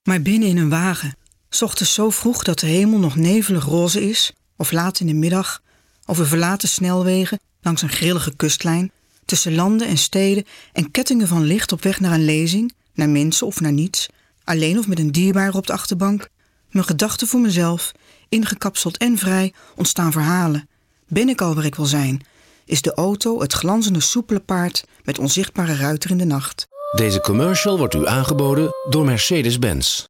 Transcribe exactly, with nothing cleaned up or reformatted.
Maar binnen in een wagen, 's ochtends zo vroeg dat de hemel nog nevelig roze is, of laat in de middag, over verlaten snelwegen langs een grillige kustlijn, tussen landen en steden en kettingen van licht op weg naar een lezing, naar mensen of naar niets, alleen of met een dierbare op de achterbank, mijn gedachten voor mezelf, ingekapseld en vrij, ontstaan verhalen. Ben ik al waar ik wil zijn? Is de auto het glanzende soepele paard met onzichtbare ruiter in de nacht? Deze commercial wordt u aangeboden door Mercedes-Benz.